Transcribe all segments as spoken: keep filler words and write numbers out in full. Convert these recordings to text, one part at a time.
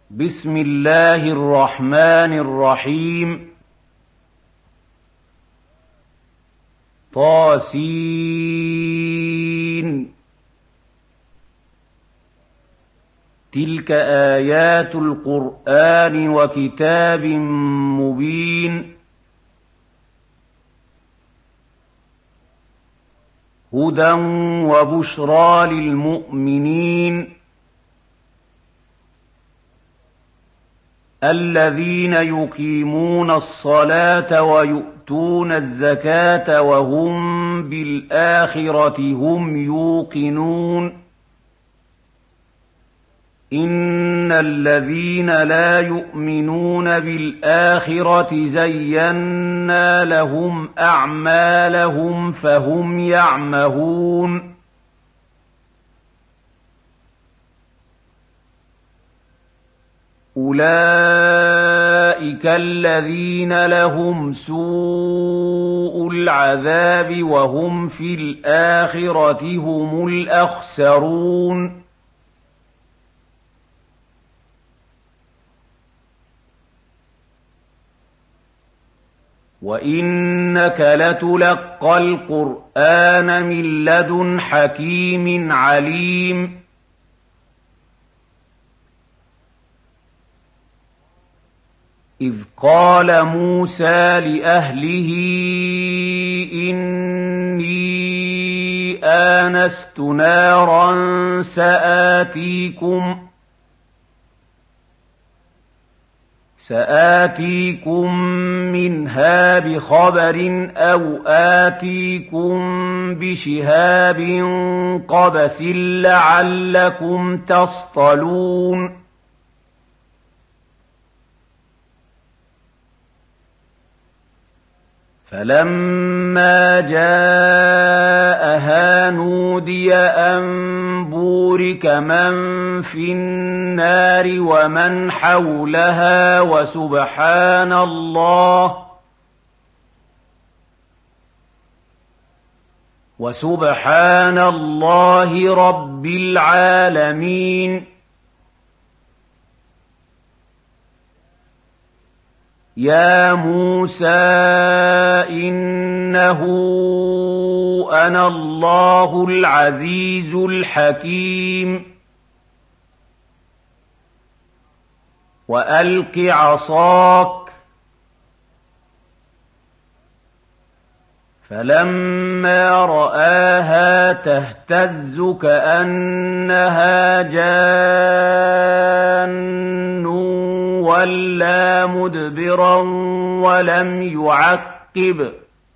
بسم الله الرحمن الرحيم. طاسين. تلك آيات القرآن وكتاب مبين. هدى وبشرى للمؤمنين الذين يقيمون الصلاة ويؤتون الزكاة وهم بالآخرة هم يوقنون. إن الذين لا يؤمنون بالآخرة زينا لهم أعمالهم فهم يعمهون. أولئك الذين لهم سوء العذاب وهم في الآخرة هم الأخسرون. وإنك لتلقى القرآن من لدن حكيم عليم. إذ قال موسى لأهله إني آنست نارا سآتيكم سآتيكم منها بخبر أو آتيكم بشهاب قبس لعلكم تصطلون. فلما جاءها نودي أن بورك من في النار ومن حولها وسبحان الله وسبحان الله رب العالمين. يا موسى إنه أنا الله العزيز الحكيم. وألق عصاك فلما رآها تهتز كأنها جان وَلَّى مُدْبِرًا وَلَمْ يُعَقِّبْ.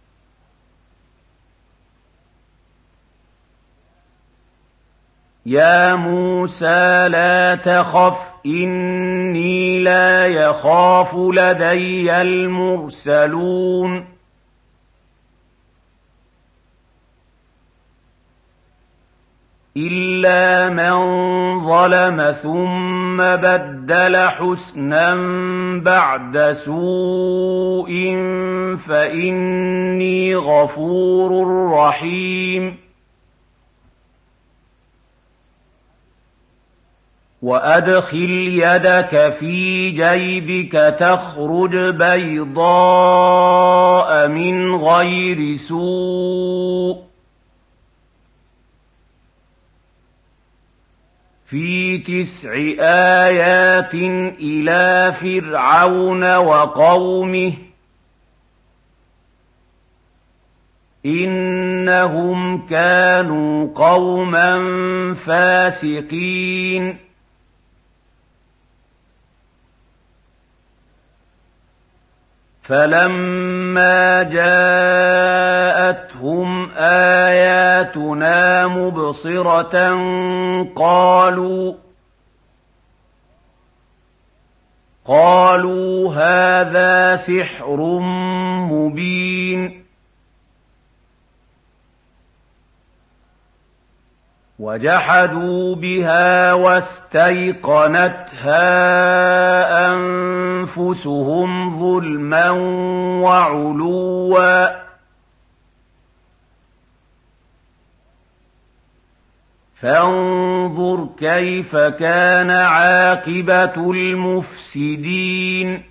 يا موسى لا تخف إني لا يخاف لدي المرسلون. إلا من ظلم ثم بدل حسنا بعد سوء فإني غفور رحيم. وأدخل يدك في جيبك تخرج بيضاء من غير سوء في تسع آيات إلى فرعون وقومه إنهم كانوا قوما فاسقين. فلما جاءتهم آياتنا مبصرة قالوا قالوا هذا سحر مبين. وجحدوا بها واستيقنتها أنفسهم ظلما وعلوا فانظر كيف كان عاقبة المفسدين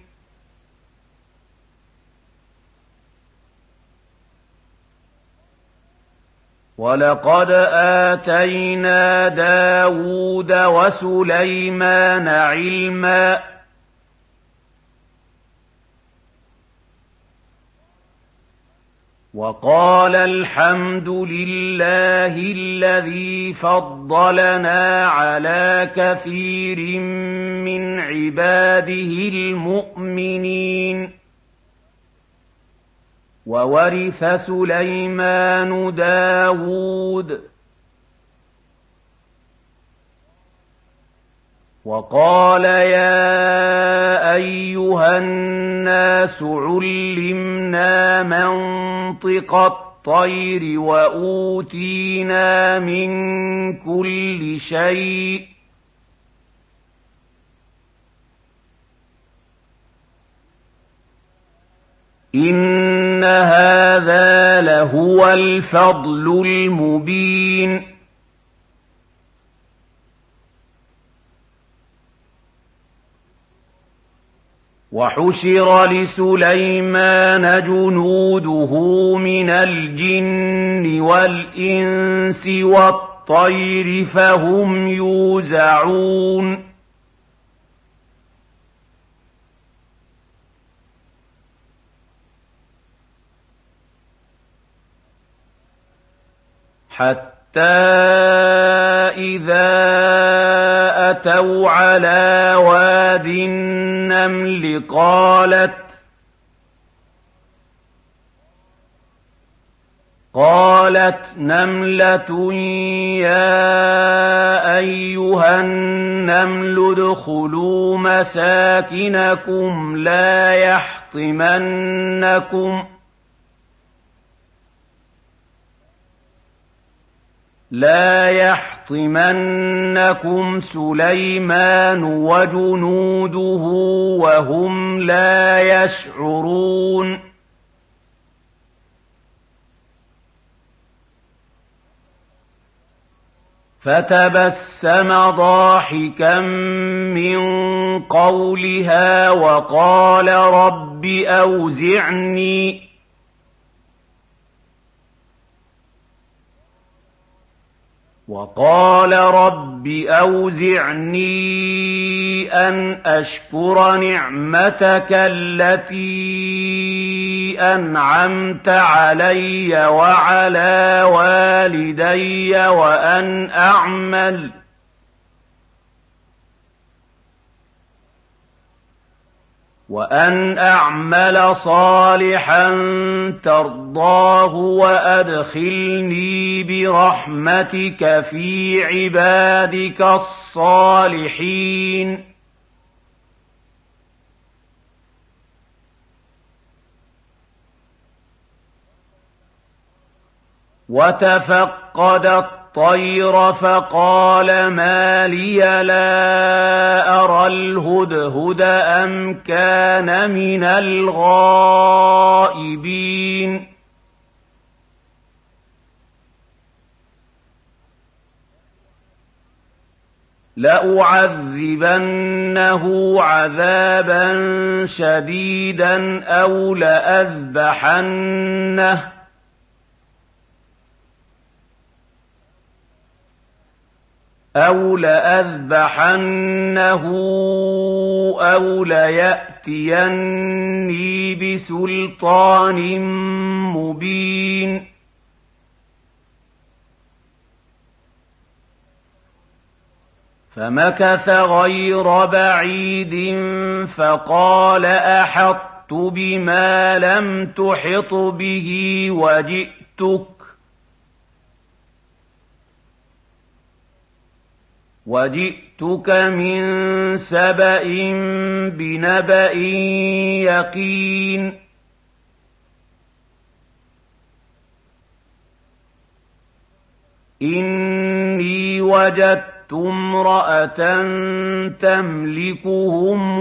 ولقد آتينا داود وسليمان علما وقال الحمد لله الذي فضلنا على كثير من عباده المؤمنين وورث سليمان داود وقال يا أيها الناس علمنا منطق الطير وأوتينا من كل شيء إن هذا لهو الفضل المبين وحشر لسليمان جنوده من الجن والإنس والطير فهم يوزعون حتى إذا أتوا على واد النمل قالت قالت نملة يا أيها النمل ادخلوا مساكنكم لا يحطمنكم لا يحطمنكم سليمان وجنوده وهم لا يشعرون فتبسم ضاحكا من قولها وقال رب أوزعني وقال رب أوزعني أن أشكر نعمتك التي أنعمت علي وعلى والدي وأن أعمل وأن أعمل صالحا ترضاه وأدخلني برحمتك في عبادك الصالحين وتفقد الطير فقال ما لي لا أرى الهدهد أم كان من الغائبين لأعذبنه عذابا شديدا أو لأذبحنه أو لأذبحنه أو ليأتيني بسلطان مبين فمكث غير بعيد فقال أحطت بما لم تحط به وجئتك وجئتك من سبأ بنبأ يقين إني وجدت امرأة تملكهم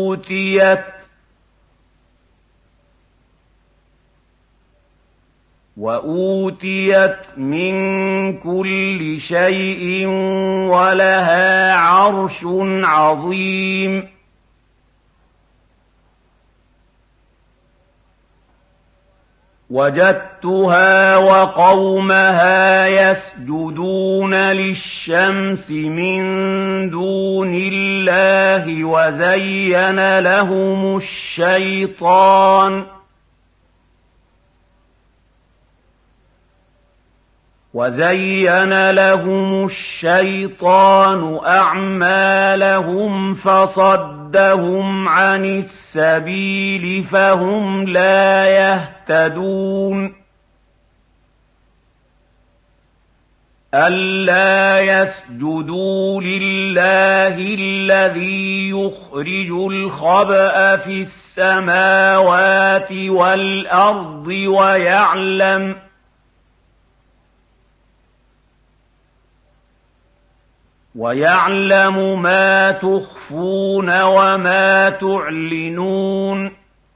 وأوتيت وَأُوتِيَتْ مِن كُلِّ شَيْءٍ وَلَهَا عَرْشٌ عَظِيمٌ وَجَدتُّهَا وَقَوْمَهَا يَسْجُدُونَ لِلشَّمْسِ مِن دُونِ اللَّهِ وَزَيَّنَ لَهُمُ الشَّيْطَانُ وَزَيَّنَ لَهُمُ الشَّيْطَانُ أَعْمَالَهُمْ فَصَدَّهُمْ عَنِ السَّبِيلِ فَهُمْ لَا يَهْتَدُونَ أَلَّا يَسْجُدُوا لِلَّهِ الَّذِي يُخْرِجُ الْخَبْءَ فِي السَّمَاوَاتِ وَالْأَرْضِ وَيَعْلَمُ وَيَعْلَمُ مَا تُخْفُونَ وَمَا تُعْلِنُونَ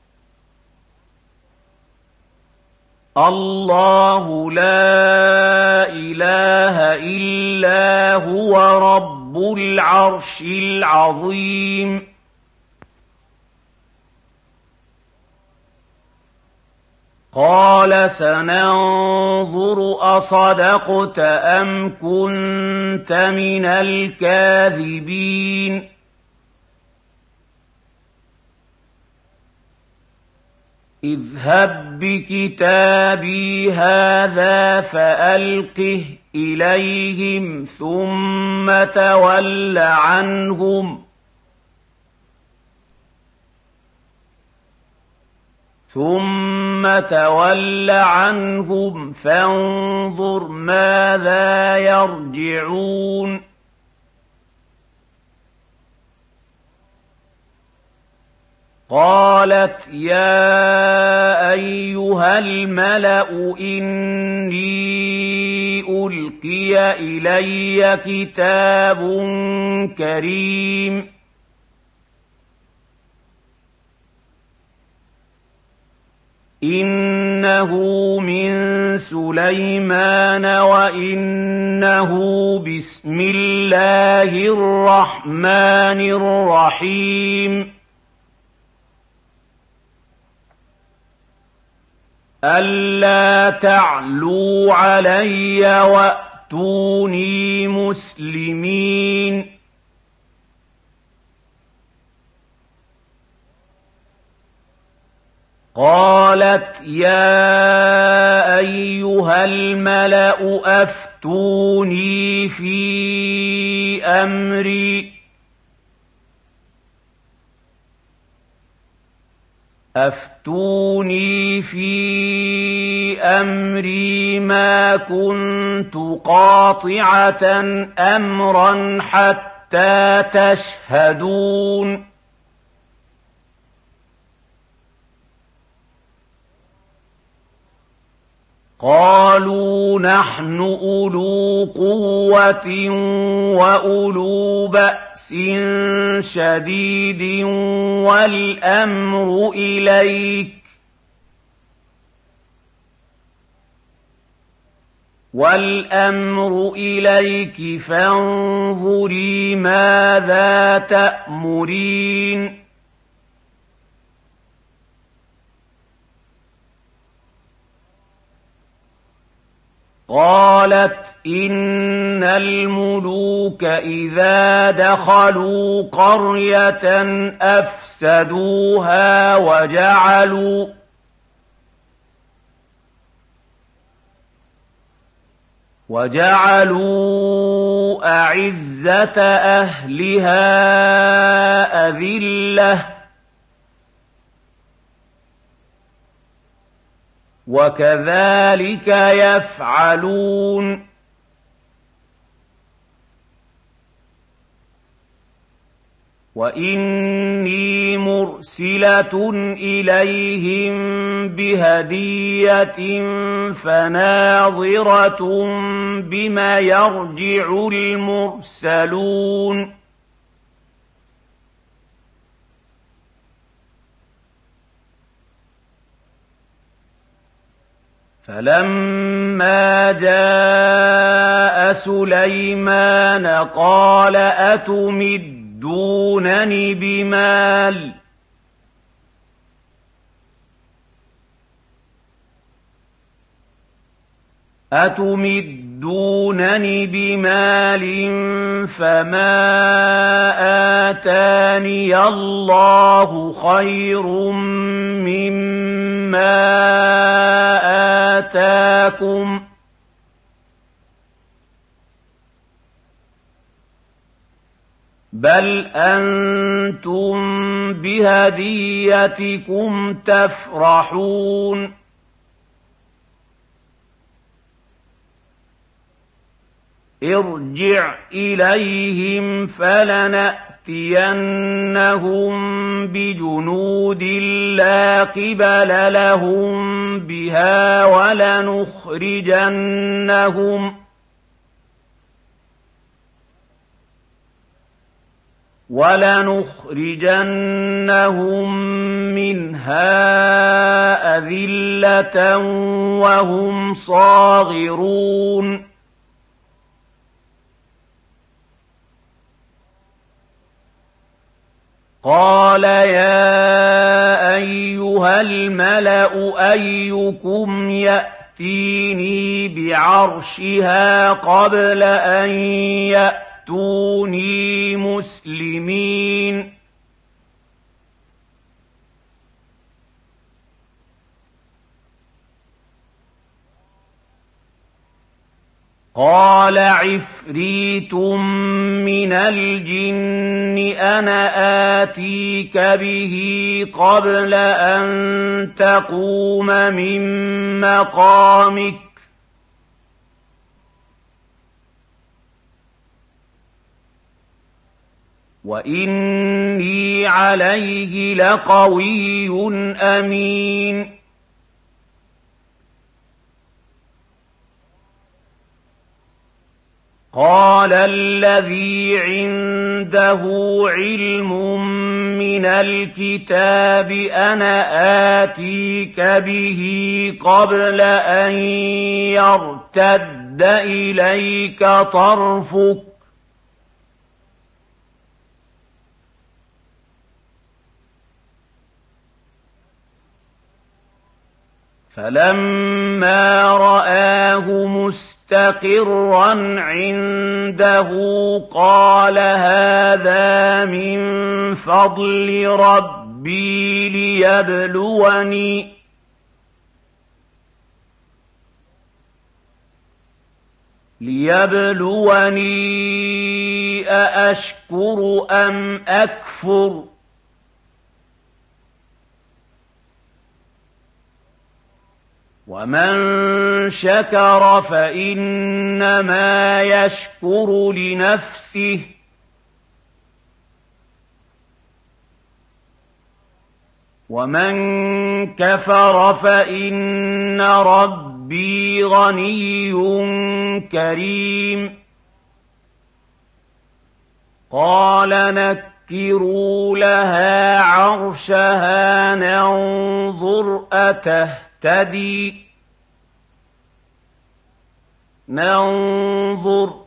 اللَّهُ لَا إِلَٰهَ إِلَّا هُوَ رَبُّ الْعَرْشِ الْعَظِيمِ قَالَ سَنَنظُرُ أَصَدَقْتَ أَمْ كُنتَ مِنَ الْكَاذِبِينَ اذْهَب بِّكِتَابِي هَٰذَا فَأَلْقِهْ إِلَيْهِمْ ثُمَّ تَوَلَّ عَنْهُمْ ثُمَّ تَوَلَّ عَنْهُمْ فَانظُرْ مَاذَا يَرْجِعُونَ قَالَتْ يَا أَيُّهَا الْمَلَأُ إِنِّي أُلْقِيَ إِلَيَّ كِتَابٌ كَرِيمٌ إِنَّهُ مِن سُلَيْمَانَ وَإِنَّهُ بِسْمِ اللَّهِ الرَّحْمَٰنِ الرَّحِيمِ أَلَّا تَعْلُوا عَلَيَّ وَأْتُونِي مُسْلِمِينَ قَالَتْ يَا أَيُّهَا الْمَلَأُ أَفْتُونِي فِي أَمْرِي أَفْتُونِي فِي أَمْرِي مَا كُنتُ قَاطِعَةً أَمْرًا حَتَّىٰ تَشْهَدُونِ قَالُوا نَحْنُ أُولُو قُوَّةٍ وَأُولُو بَأْسٍ شَدِيدٍ وَالْأَمْرُ إِلَيْكِ وَالْأَمْرُ إِلَيْكِ فَانظُرِي مَاذَا تَأْمُرِينَ قَالَتْ إِنَّ الْمُلُوكَ إِذَا دَخَلُوا قَرْيَةً أَفْسَدُوهَا وَجَعَلُوا وَجَعَلُوا أَعِزَّةَ أَهْلِهَا أَذِلَّةً وَكَذَٰلِكَ يَفْعَلُونَ وَإِنِّي مُرْسِلَةٌ إِلَيْهِم بِهَدِيَّةٍ فَنَاظِرَةٌ بِمَ يَرْجِعُ الْمُرْسَلُونَ فَلَمَّا جَاءَ سُلَيْمَانَ قَالَ أَتُمِدُّونَنِ بِمَالٍ أَتُمِدُّونَنِ بِمَالٍ فَمَا آتَانِيَ اللَّهُ خَيْرٌ مِّمَّا آتَاكُم بَلْ أَنتُم بِهَدِيَّتِكُمْ تَفْرَحُونَ ارْجِعْ إِلَيْهِمْ فَلَنَأْتِيَنَّهُم بِجُنُودٍ لَّا قِبَلَ لَهُم بِهَا وَلَنُخْرِجَنَّهُمْ وَلَنُخْرِجَنَّهُم مِّنْهَا أَذِلَّةً وَهُمْ صَاغِرُونَ قَالَ يَا أَيُّهَا الْمَلَأُ أَيُّكُمْ يَأْتِينِي بِعَرْشِهَا قَبْلَ أَن يَأْتُونِي مُسْلِمِينَ قَالَ عِفْرِيتٌ مِّنَ الْجِنِّ أَنَا آتِيكَ بِهِ قَبْلَ أَن تَقُومَ مِن مَّقَامِكَ وَإِنِّي عَلَيْهِ لَقَوِيٌّ أَمِينٌ قَالَ الَّذِي عِندَهُ عِلْمٌ مِّنَ الْكِتَابِ أَنَا آتِيكَ بِهِ قَبْلَ أَن يَرْتَدَّ إِلَيْكَ طَرْفُكَ فَلَمَّا رَآهُ مُسْتَقِرًّا عِندَهُ قَالَ هَٰذَا مِن فَضْلِ رَبِّي لِيَبْلُوَنِي لِيَبْلُوَنِي أَأَشْكُرُ أَمْ أَكْفُرُ وَمَن شَكَرَ فَإِنَّمَا يَشْكُرُ لِنَفْسِهِ وَمَن كَفَرَ فَإِنَّ رَبِّي غَنِيٌّ كَرِيمٌ قَالَ نَكِّرُوا لَهَا عَرْشَهَا نَنظُرْ أَتَهْتَدِي ننظر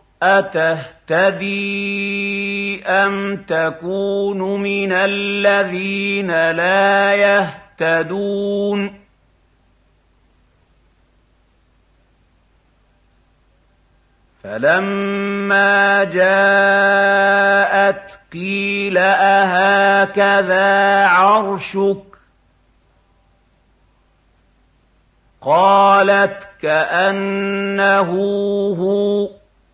أتهتدي أم تكون من الذين لا يهتدون فلما جاءت قيل أهكذا عرشك قالت كأنه هو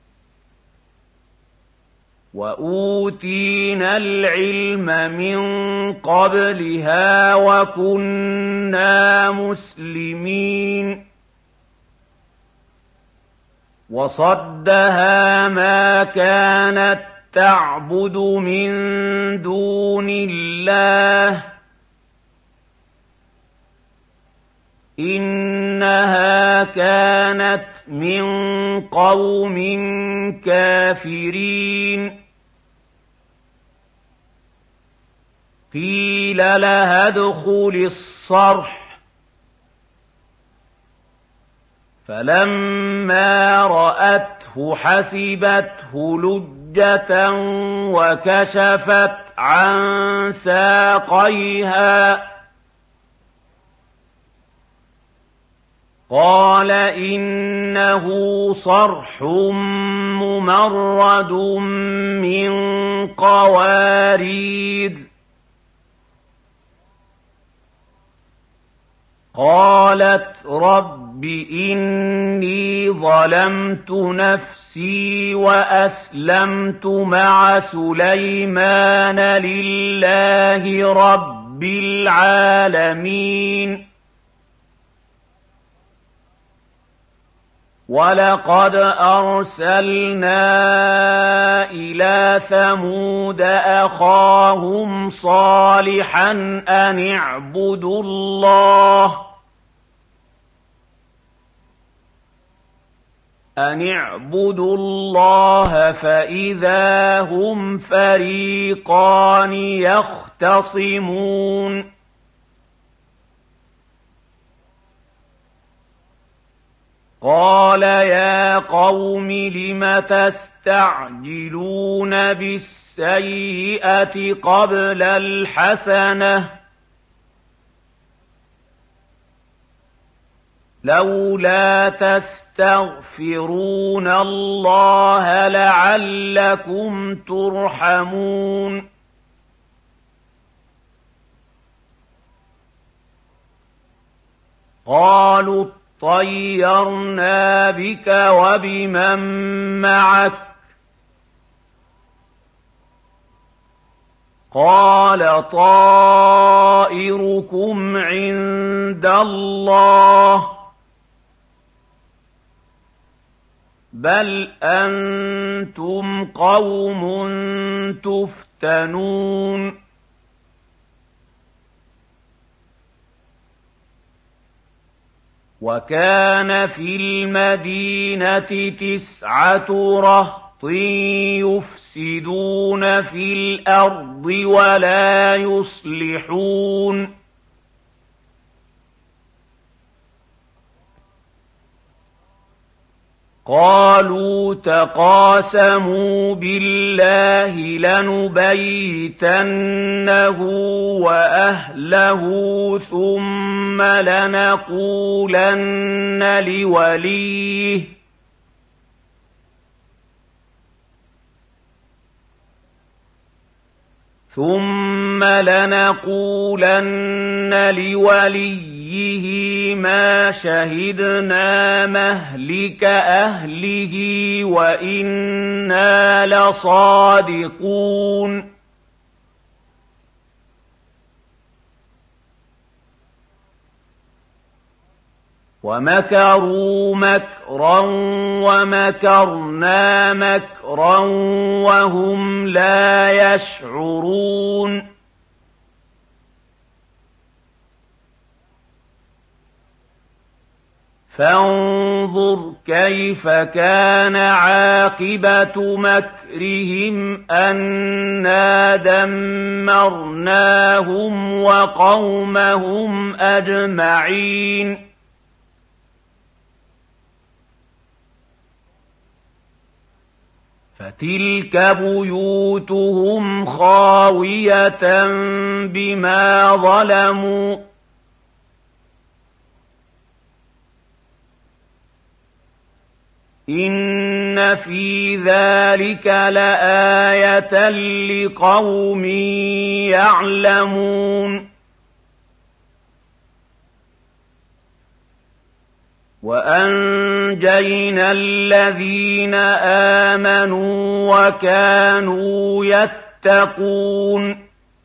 وأوتينا العلم من قبلها وكنا مسلمين وصدها ما كانت تعبد من دون الله إنها كانت من قوم كافرين قيل لها ادخل الصرح فَلَمَّا رَأَتْهُ حَسِبَتْهُ لُجَّةً وَكَشَفَتْ عَن سَاقَيْهَا قَالَ إِنَّهُ صَرْحٌ مُّمَرَّدٌ مِّن قَوَارِيرَ قَالَتْ رَبِّ إِنِّي ظَلَمْتُ نَفْسِي وَأَسْلَمْتُ مَعَ سُلَيْمَانَ لِلَّهِ رَبِّ الْعَالَمِينَ وَلَقَدْ أَرْسَلْنَا إِلَىٰ ثَمُودَ أَخَاهُمْ صَالِحًا أَنِ اعْبُدُوا اللَّهَ أَنِ اعْبُدُوا اللَّهَ فَإِذَا هُمْ فَرِيقَانِ يَخْتَصِمُونَ قَالَ يَا قَوْمِ لِمَ تَسْتَعْجِلُونَ بِالسَّيِّئَةِ قَبْلَ الْحَسَنَةِ ۖ لَوْلَا تَسْتَغْفِرُونَ اللَّهَ لَعَلَّكُمْ تُرْحَمُونَ قَالُوا اطَّيَّرْنَا بِكَ وَبِمَن مَّعَكَ ۚ قَالَ طَائِرُكُمْ عِندَ اللَّهِ ۖ بَلْ أَنتُمْ قَوْمٌ تُفْتَنُونَ وَكَانَ فِي الْمَدِينَةِ تِسْعَةُ رَهْطٍ يُفْسِدُونَ فِي الْأَرْضِ وَلَا يُصْلِحُونَ قَالُوا تَقَاسَمُوا بِاللَّهِ لَنُبَيِّتَنَّهُ وَأَهْلَهُ ثُمَّ لَنَقُولَنَّ لِوَلِيِّهِ ثُمَّ لَنَقُولَنَّ لِوَلِيِّهِ مَا شَهِدْنَا مَهْلِكَ أَهْلِهِ وَإِنَّا لَصَادِقُونَ وَمَكَرُوا مَكْرًا وَمَكَرْنَا مَكْرًا وَهُمْ لَا يَشْعُرُونَ فَانظُرْ كَيْفَ كَانَ عَاقِبَةُ مَكْرِهِمْ أَنَّا دَمَّرْنَاهُمْ وَقَوْمَهُمْ أَجْمَعِينَ فَتِلْكَ بُيُوتُهُمْ خَاوِيَةً بِمَا ظَلَمُوا ۗ إِنَّ فِي ذَلِكَ لَآيَةً لِقَوْمٍ يَعْلَمُونَ وَأَنجَيْنَا الَّذِينَ آمَنُوا وَكَانُوا يَتَّقُونَ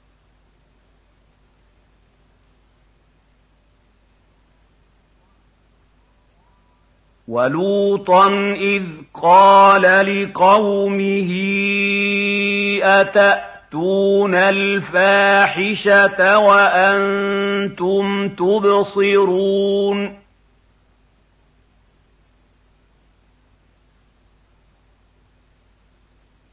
وَلُوطًا إِذْ قَالَ لِقَوْمِهِ أَتَأْتُونَ الْفَاحِشَةَ وَأَنتُمْ تُبْصِرُونَ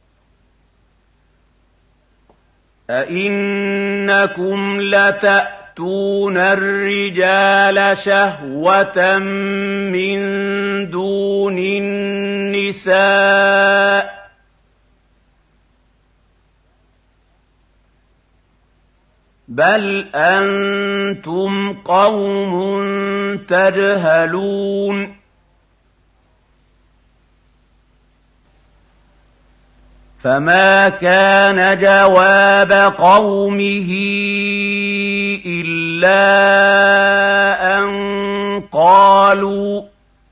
أَئِنَّكُمْ لَتَأْتُونَ يأتون الرجال شهوة من دون النساء بل أنتم قوم تجهلون فما كان جواب قومه إلا أن قالوا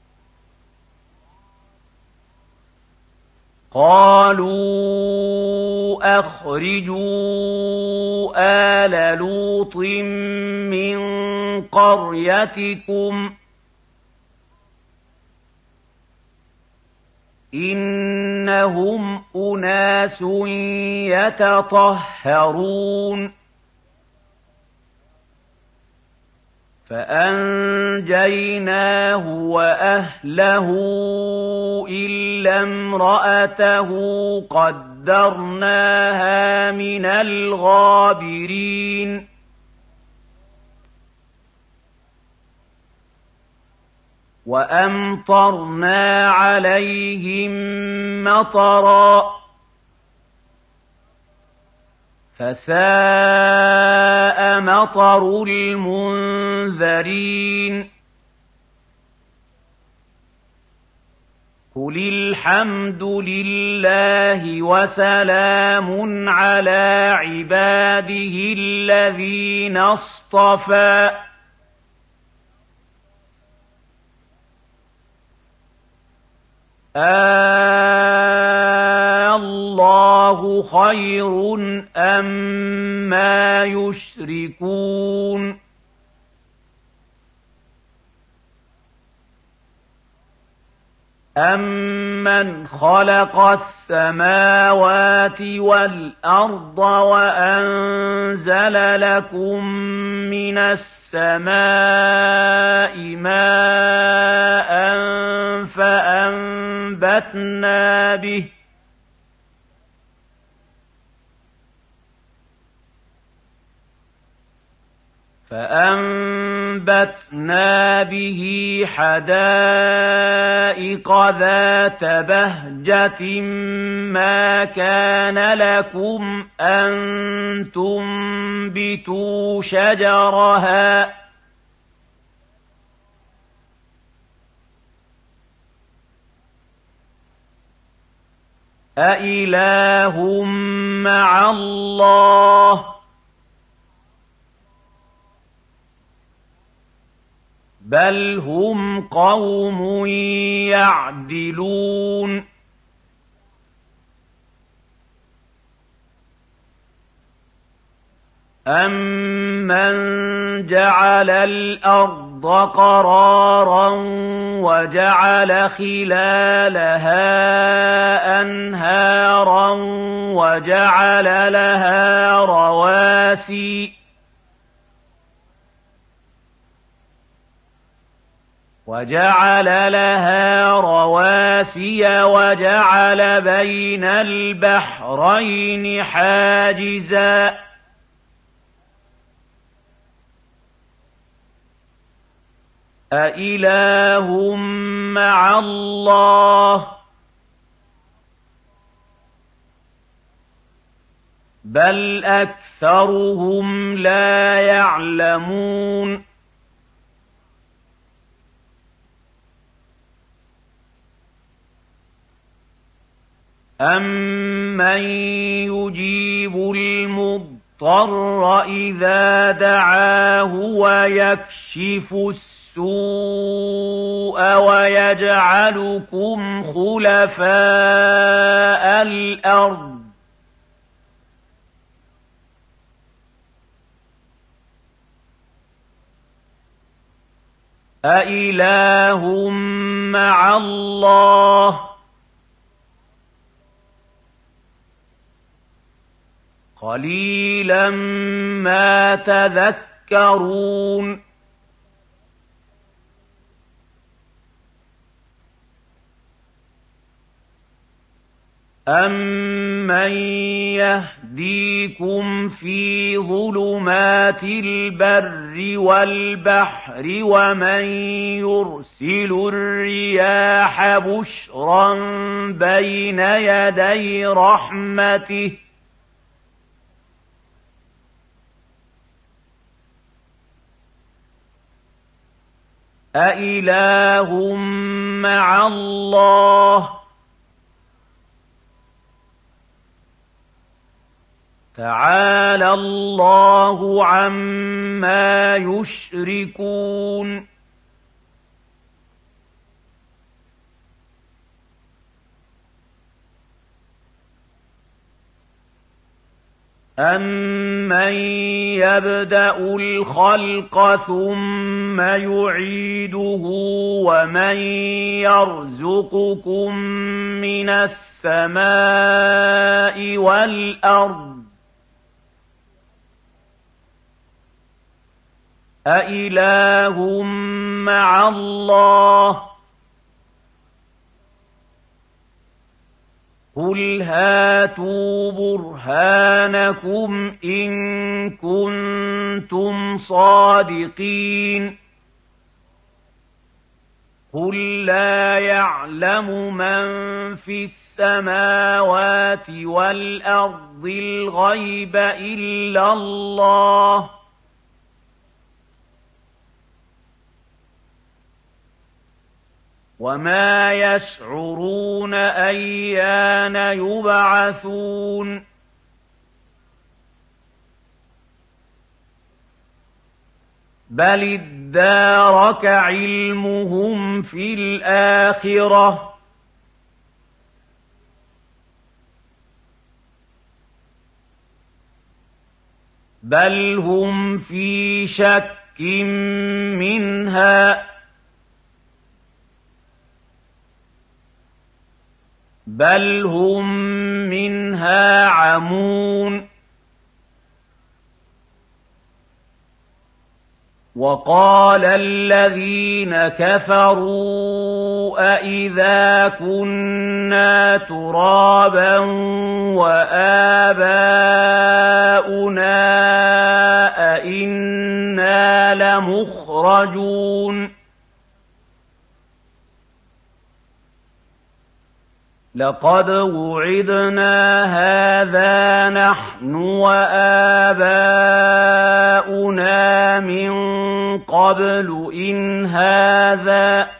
قالوا أخرجوا آل لوط من قريتكم إنهم أناس يتطهرون فأنجيناه وأهله إلا امرأته قدرناها من الغابرين وأمطرنا عليهم مطرا فساء مطر المنذرين قل الحمد لله وسلام على عباده الذين اصطفى آه الله خير أما يشركون أَمَّنْ خَلَقَ السَّمَاوَاتِ وَالْأَرْضَ وَأَنزَلَ لَكُم مِّنَ السَّمَاءِ مَاءً فَأَنبَتْنَا بِهِ فأنبتنا به حدائق ذات بهجة ما كان لكم أن تنبتوا شجرها أإله مع الله بل هم قوم يعدلون أَمَّنْ جَعَلَ الْأَرْضَ قَرَارًا وَجَعَلَ خِلَالَهَا أَنْهَارًا وَجَعَلَ لَهَا رَوَاسِيَ وَجَعَلَ لَهَا رَوَاسِيَ وَجَعَلَ بَيْنَ الْبَحْرَيْنِ حَاجِزًا أإله مع الله بل أكثرهم لا يعلمون أَمَّن يُجِيبُ الْمُضْطَرَّ إِذَا دَعَاهُ وَيَكْشِفُ السُّوءَ وَيَجْعَلُكُمْ خُلَفَاءَ الْأَرْضِ أإله مع الله قليلا ما تذكرون أَمَّن يَهْدِيكُمْ فِي ظُلُمَاتِ الْبَرِّ وَالْبَحْرِ وَمَن يُرْسِلُ الرِّيَاحَ بُشْرًا بَيْنَ يَدَيْ رَحْمَتِهِ أَإِلَٰهٌ مَّعَ اللَّهِ ۚ تَعَالَى اللَّهُ عَمَّا يُشْرِكُونَ أَمَّن يَبْدَأُ الْخَلْقَ ثُمَّ يُعِيدُهُ وَمَن يَرْزُقُكُم مِّنَ السَّمَاءِ وَالْأَرْضِ أَإِلَٰهٌ مَّعَ اللَّهِ ۚ قُلْ هَاتُوا بُرْهَانَكُمْ إِن كُنتُمْ صَادِقِينَ قُل لَّا يَعْلَمُ مَن فِي السَّمَاوَاتِ وَالْأَرْضِ الْغَيْبَ إِلَّا اللَّهُ ۚ وَمَا يَشْعُرُونَ أَيَّانَ يُبْعَثُونَ بَلِ ادَّارَكَ عِلْمُهُمْ فِي الْآخِرَةِ بَلْ هُمْ فِي شَكٍّ مِّنْهَا بَلْ هُم مِّنْهَا عَمُونَ وَقَالَ الَّذِينَ كَفَرُوا أَإِذَا كُنَّا تُرَابًا وَآبَاؤُنَا أَإِنَّا لَمُخْرَجُونَ لَقَدْ وُعِدْنَا هَٰذَا نَحْنُ وَآبَاؤُنَا مِن قَبْلُ إِنْ هَٰذَا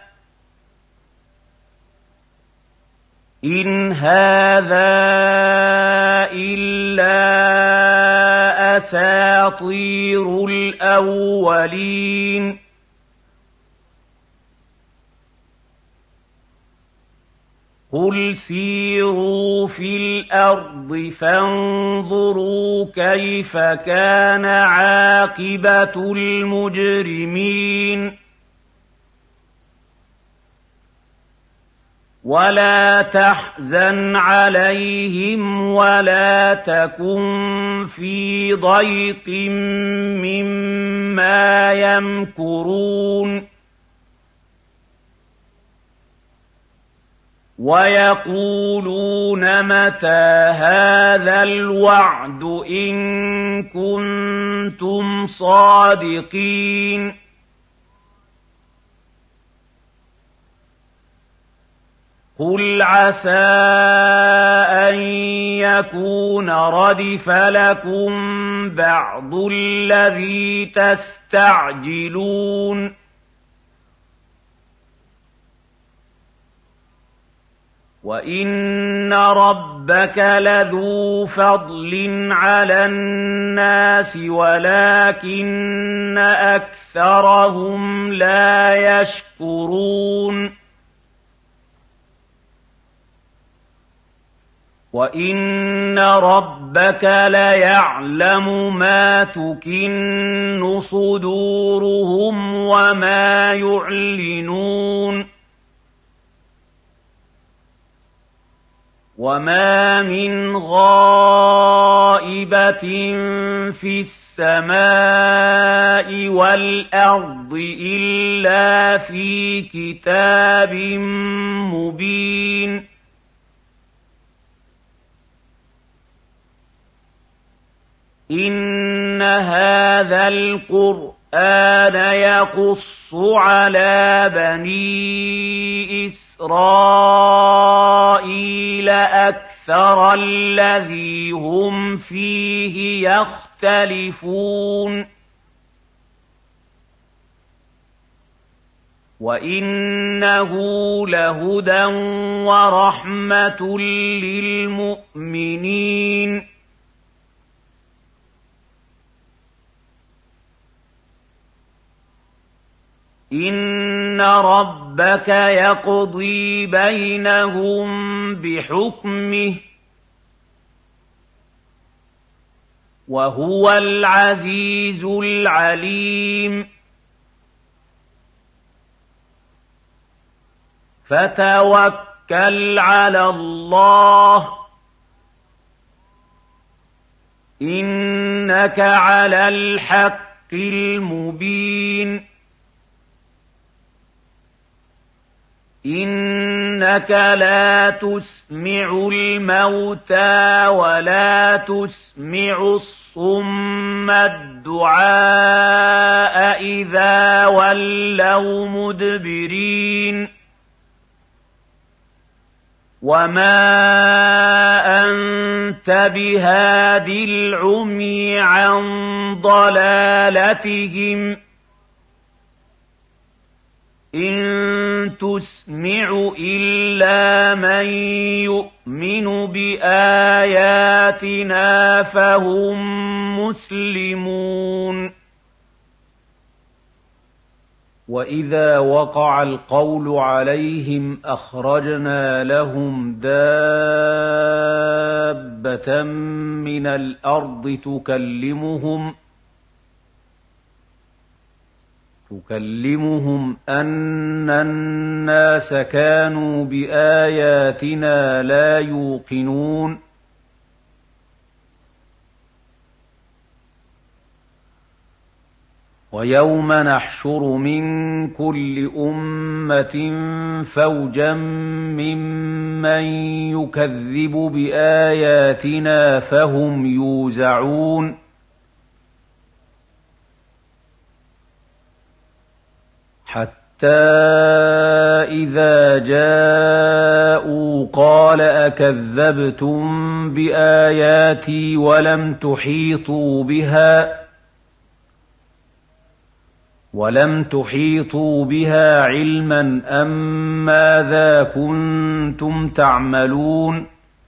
إِنْ هَٰذَا إِلَّا أَسَاطِيرُ الْأَوَّلِينَ قُلْ سِيرُوا فِي الْأَرْضِ فَانظُرُوا كَيْفَ كَانَ عَاقِبَةُ الْمُجْرِمِينَ وَلَا تَحْزَنْ عَلَيْهِمْ وَلَا تَكُن فِي ضَيْقٍ مِّمَّا يَمْكُرُونَ وَيَقُولُونَ مَتَىٰ هَٰذَا الْوَعْدُ إِن كُنتُمْ صَادِقِينَ قُلْ عَسَىٰ أَن يَكُونَ رَدِفَ لَكُم بَعْضُ الَّذِي تَسْتَعْجِلُونَ وَإِنَّ رَبَّكَ لَذُو فَضْلٍ عَلَى النَّاسِ وَلَٰكِنَّ أَكْثَرَهُمْ لَا يَشْكُرُونَ وَإِنَّ رَبَّكَ لَيَعْلَمُ مَا تُكِنُّ صُدُورُهُمْ وَمَا يُعْلِنُونَ وَمَا مِنْ غَائِبَةٍ فِي السَّمَاءِ وَالْأَرْضِ إِلَّا فِي كِتَابٍ مُّبِينٍ إِنَّ هَٰذَا الْقُرْآنَ يَقُصُّ عَلَىٰ بَنِي إِسْرَائِيلَ أَكْثَرَ الَّذِي هُمْ فِيهِ يَخْتَلِفُونَ وَإِنَّهُ لَهُدًى وَرَحْمَةٌ لِّلْمُؤْمِنِينَ إِنَّ رَبَّكَ يَقْضِي بَيْنَهُم بِحُكْمِهِ وَهُوَ الْعَزِيزُ الْعَلِيمُ فَتَوَكَّلْ عَلَى اللَّهِ إِنَّكَ عَلَى الْحَقِّ الْمُبِينِ إِنَّكَ لَا تُسْمِعُ الْمَوْتَىٰ وَلَا تُسْمِعُ الصُّمَّ الدُّعَاءَ إِذَا وَلَّوْا مُدْبِرِينَ وَمَا أَنتَ بِهَادِ الْعُمْيِ عَن ضَلَالَتِهِمْ ۖ إِن تُسْمِعُ إِلَّا مَن يُؤْمِنُ بِآيَاتِنَا فَهُم مُّسْلِمُونَ وَإِذَا وَقَعَ الْقَوْلُ عَلَيْهِمْ أَخْرَجْنَا لَهُمْ دَابَّةً مِّنَ الْأَرْضِ تُكَلِّمُهُمْ تُكَلِّمُهُمْ أَنَّ النَّاسَ كَانُوا بِآيَاتِنَا لَا يُوقِنُونَ وَيَوْمَ نَحْشُرُ مِن كُلِّ أُمَّةٍ فَوْجًا مِّمَّن يُكَذِّبُ بِآيَاتِنَا فَهُمْ يُوزَعُونَ حَتَّىٰ إِذَا جَاءُوا قَالَ أَكَذَّبْتُم بِآيَاتِي وَلَمْ تُحِيطُوا بِهَا وَلَمْ تُحِيطُوا بِهَا عِلْمًا أَم مَّاذَا كُنتُمْ تَعْمَلُونَ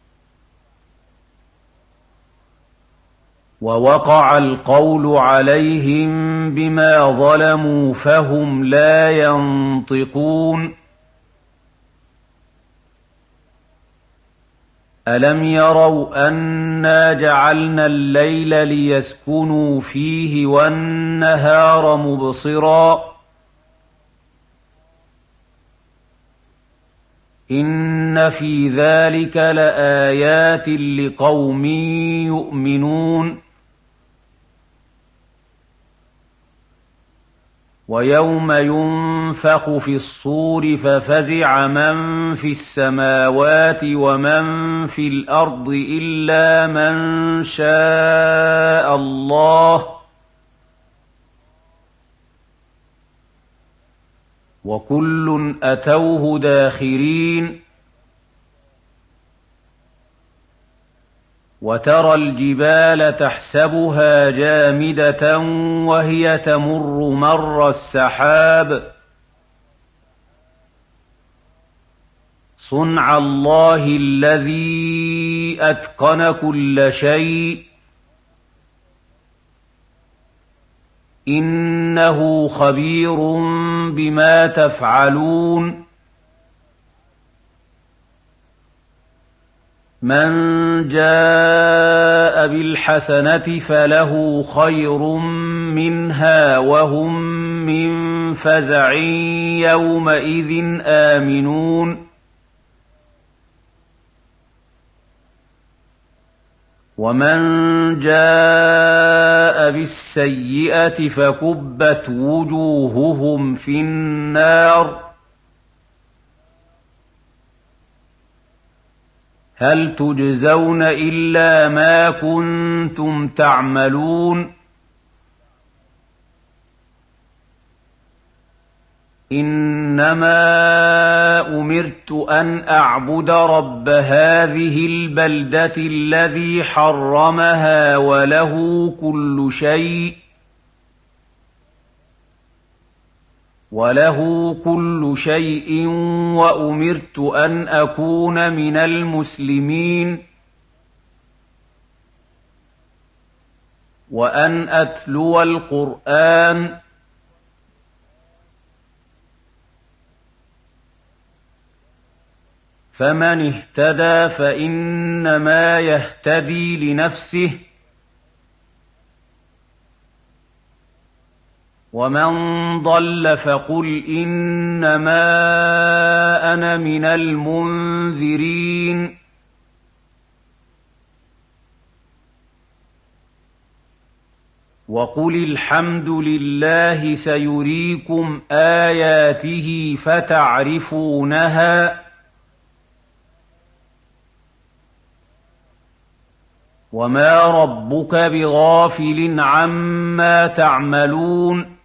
وَوَقَعَ الْقَوْلُ عَلَيْهِم بِمَا ظَلَمُوا فَهُمْ لَا يَنطِقُونَ أَلَمْ يَرَوْا أَنَّا جَعَلْنَا اللَّيْلَ لِيَسْكُنُوا فِيهِ وَالنَّهَارَ مُبْصِرًا إِنَّ فِي ذَلِكَ لَآيَاتٍ لِقَوْمٍ يُؤْمِنُونَ وَيَوْمَ يُنفَخُ فِي الصُّورِ فَفَزِعَ مَن فِي السَّمَاوَاتِ وَمَن فِي الْأَرْضِ إِلَّا مَن شَاءَ اللَّهُ وَكُلٌّ أَتَوْهُ دَاخِرِينَ وَتَرَى الْجِبَالَ تَحْسَبُهَا جَامِدَةً وَهِيَ تَمُرُّ مَرَّ السَّحَابِ صُنْعَ اللَّهِ الَّذِي أَتْقَنَ كُلَّ شَيْءٍ إِنَّهُ خَبِيرٌ بِمَا تَفْعَلُونَ مَن جَاءَ بِالْحَسَنَةِ فَلَهُ خَيْرٌ مِّنْهَا وَهُم مِّن فَزَعٍ يَوْمَئِذٍ آمِنُونَ وَمَن جَاءَ بِالسَّيِّئَةِ فَكُبَّتْ وُجُوهُهُمْ فِي النَّارِ هَلْ تُجْزَوْنَ إِلَّا مَا كُنتُمْ تَعْمَلُونَ إِنَّمَا أُمِرْتُ أَنْ أَعْبُدَ رَبَّ هَٰذِهِ الْبَلْدَةِ الَّذِي حَرَّمَهَا وَلَهُ كُلُّ شَيْءٍ وَلَهُ كُلُّ شَيْءٍ وَأُمِرْتُ أَنْ أَكُونَ مِنَ الْمُسْلِمِينَ وَأَنْ أَتْلُوَ الْقُرْآنَ فَمَنِ اهْتَدَىٰ فَإِنَّمَا يَهْتَدِي لِنَفْسِهِ وَمَن ضَلَّ فَقُلْ إِنَّمَا أَنَا مِنَ الْمُنذِرِينَ وَقُلِ الْحَمْدُ لِلَّهِ سَيُرِيكُمْ آيَاتِهِ فَتَعْرِفُونَهَا وَمَا رَبُّكَ بِغَافِلٍ عَمَّا تَعْمَلُونَ